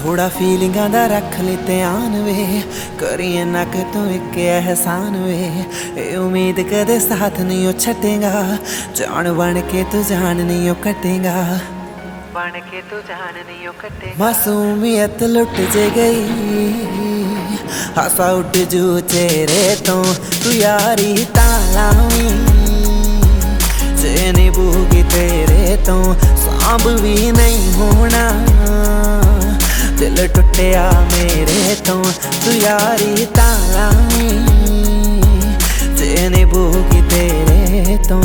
थोड़ा फीलिंगां दा रख ले ध्यान वे, करिए ना कि तू एक एहसान वे। ए उम्मीद कदे साथ नहीं ओ छटेगा, जान बन के तू जान नहीं ओ कटेगा, बन के तू जान नहीं ओ कटेगा। मासूमियत लुट जे गई, हासा उठ जू चेहरे तो तू यारी तालावी, जे निभूगी तेरे तो सांभ भी नहीं होना। दिल टुटिया मेरे तो तू यारी तालावी, जे निभूगी तेरे तो।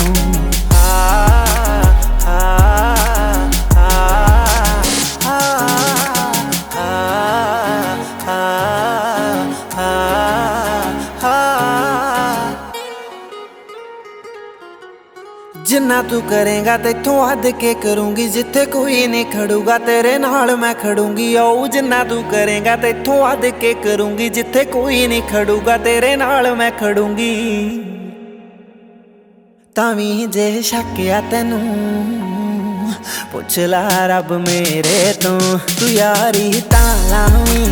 जिन्ना तू करेगा तैथों हद के करूँगी, जिथे कोई नहीं खड़ूगा तेरे नाल मैं खड़ूंगी। ओ जिन्ना तू करेगा तैथों हद के करूँगी, जिथे कोई नहीं खड़ूगा तेरे नाल मैं खड़ूंगी। तावी जे शक आ तैनू पुछ ला रब मेरे तो, तू यारी तालावी,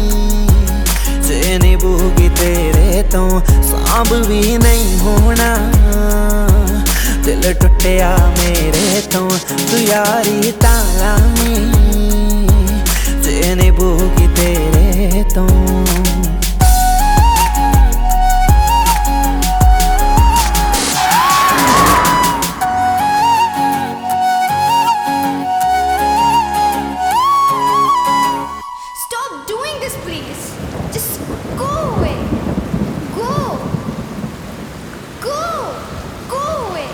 जे निभूगी तेरे तो सांभ भी नहीं होना। दिल टुटिया मेरे तो तू यारी तालावी, जे निभूगी तेरे तो। Stop doing this, please. Just go away. Go. Go. Go away.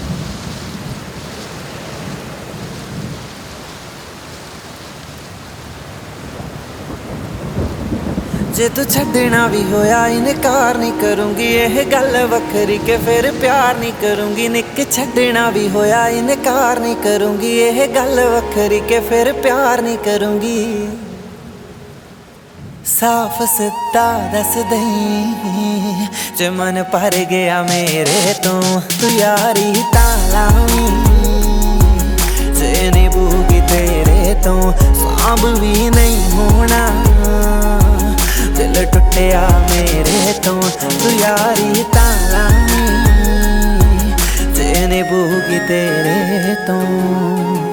जे तू छड्डना भी होया इनकार नहीं करूँगी, यह गल वखरी के फिर प्यार नहीं करूँगी। निक छड्डना भी होया इनकार नहीं करूँगी, यह गल वखरी के फिर प्यार नहीं करूँगी। साफ सिद्धा दस दई जे मन भर गया मेरे तो, तू यारी तालावी, जे निभूगी तेरे तो सांभ भी नहीं होना। दिल टुटिया मेरे तो तू यारी तालावी, जे निभूगी तेरे तो।